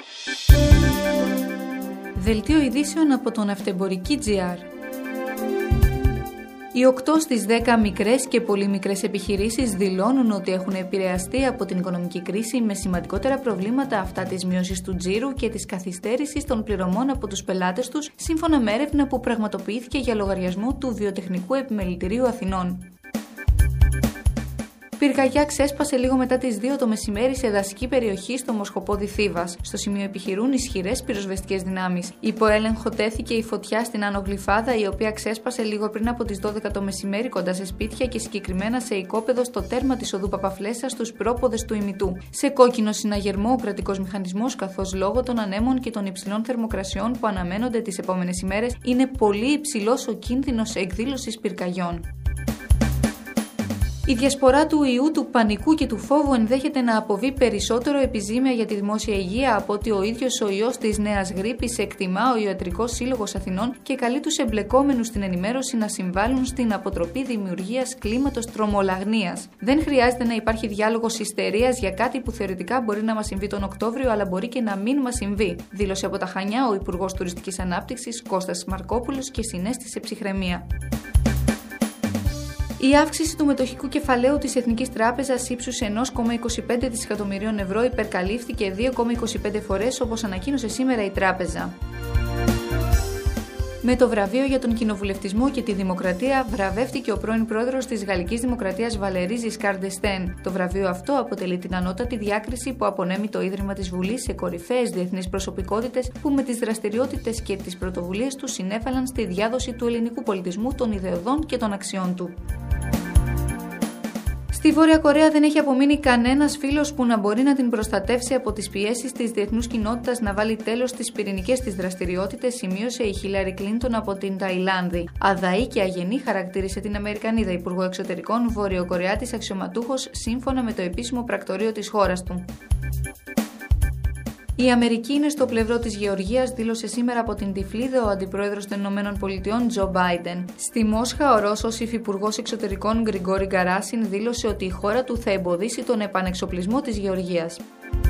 Δελτίο ειδήσεων από το Ναυτεμπορική.gr. Οι 8 στις 10 μικρές και πολύ μικρές επιχειρήσεις δηλώνουν ότι έχουν επηρεαστεί από την οικονομική κρίση, με σημαντικότερα προβλήματα αυτά της μείωσης του τζίρου και της καθυστέρησης των πληρωμών από τους πελάτες τους, σύμφωνα με έρευνα που πραγματοποιήθηκε για λογαριασμό του Βιοτεχνικού Επιμελητηρίου Αθηνών. Πυρκαγιά ξέσπασε λίγο μετά τις 2 το μεσημέρι σε δασική περιοχή στο Μοσχοπόδι Θήβας. Στο σημείο επιχειρούν ισχυρές πυροσβεστικές δυνάμεις. Υπό έλεγχο τέθηκε η φωτιά στην Άνω Γλυφάδα, η οποία ξέσπασε λίγο πριν από τις 12 το μεσημέρι κοντά σε σπίτια και συγκεκριμένα σε οικόπεδο στο τέρμα της οδού Παπαφλέσσα στους πρόποδες του ημιτού. Σε κόκκινο συναγερμό ο κρατικός μηχανισμός, καθώς λόγω των ανέμων και των υψηλών θερμοκρασιών που αναμένονται τις επόμενες ημέρες, είναι πολύ υψηλός ο κίνδυνος εκδήλωσης πυρκαγιών. Η διασπορά του ιού, του πανικού και του φόβου ενδέχεται να αποβεί περισσότερο επιζήμια για τη δημόσια υγεία από ότι ο ίδιος ο ιός της νέας γρίπης, εκτιμά ο Ιατρικός Σύλλογος Αθηνών και καλεί τους εμπλεκόμενους στην ενημέρωση να συμβάλλουν στην αποτροπή δημιουργίας κλίματος τρομολαγνίας. Δεν χρειάζεται να υπάρχει διάλογος ιστερίας για κάτι που θεωρητικά μπορεί να μας συμβεί τον Οκτώβριο, αλλά μπορεί και να μην μας συμβεί, δήλωσε από τα Χανιά ο Υπουργός Τουριστικής Ανάπτυξης Κώστας Μαρκόπουλος και συνέστησε ψυχραιμία. Η αύξηση του μετοχικού κεφαλαίου της Εθνικής Τράπεζας ύψους 1,25 δισεκατομμυρίων ευρώ υπερκαλύφθηκε 2,25 φορές, όπως ανακοίνωσε σήμερα η τράπεζα. Με το βραβείο για τον κοινοβουλευτισμό και τη δημοκρατία βραβεύτηκε ο πρώην πρόεδρος της Γαλλικής Δημοκρατίας Βαλερί Ζισκάρ ντ'Εστέν. Το βραβείο αυτό αποτελεί την ανώτατη διάκριση που απονέμει το Ίδρυμα της Βουλής σε κορυφαίες διεθνείς προσωπικότητες που με τις δραστηριότητες και τις πρωτοβουλίες τους συνέβαλαν στη διάδοση του ελληνικού πολιτισμού, των ιδεωδών και των αξιών του. Στη Βόρεια Κορέα δεν έχει απομείνει κανένας φίλος που να μπορεί να την προστατεύσει από τις πιέσεις της διεθνούς κοινότητας να βάλει τέλος στις πυρηνικές της δραστηριότητες, σημείωσε η Χίλαρη Κλίντον από την Ταϊλάνδη. Αδαή και αγενή χαρακτήρισε την Αμερικανίδα Υπουργό Εξωτερικών Βορειοκορεάτης αξιωματούχος, σύμφωνα με το επίσημο πρακτορείο της χώρας του. Η Αμερική είναι στο πλευρό της Γεωργίας, δήλωσε σήμερα από την Τυφλίδα ο Αντιπρόεδρος των ΗΠΑ Τζο Μπάιντεν. Στη Μόσχα, ο Ρώσος Υφυπουργός Εξωτερικών Γκριγκόρι Γκαράσιν δήλωσε ότι η χώρα του θα εμποδίσει τον επανεξοπλισμό της Γεωργίας.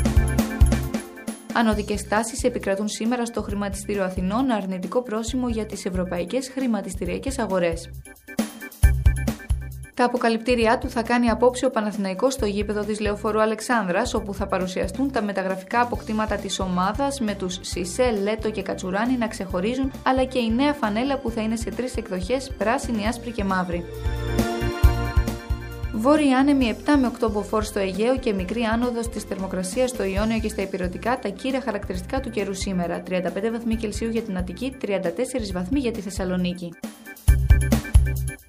Ανωδικές τάσεις επικρατούν σήμερα στο χρηματιστήριο Αθηνών, αρνητικό πρόσημο για τις ευρωπαϊκές χρηματιστηριακές αγορές. Τα αποκαλυπτήριά του θα κάνει απόψε ο Παναθηναϊκός στο γήπεδο της Λεωφορού Αλεξάνδρας, όπου θα παρουσιαστούν τα μεταγραφικά αποκτήματα της ομάδας, με τους Σισέ, Λέτο και Κατσουράνη να ξεχωρίζουν, αλλά και η νέα φανέλα που θα είναι σε 3 εκδοχές, πράσινη, άσπρη και μαύρη. Βόρειοι άνεμοι 7 με 8 μποφόρ στο Αιγαίο και μικρή άνοδος της θερμοκρασίας στο Ιόνιο και στα Ηπειρωτικά, τα κύρια χαρακτηριστικά του καιρού σήμερα. 35 βαθμοί Κελσίου για την Αττική, 34 βαθμοί για τη Θεσσαλονίκη.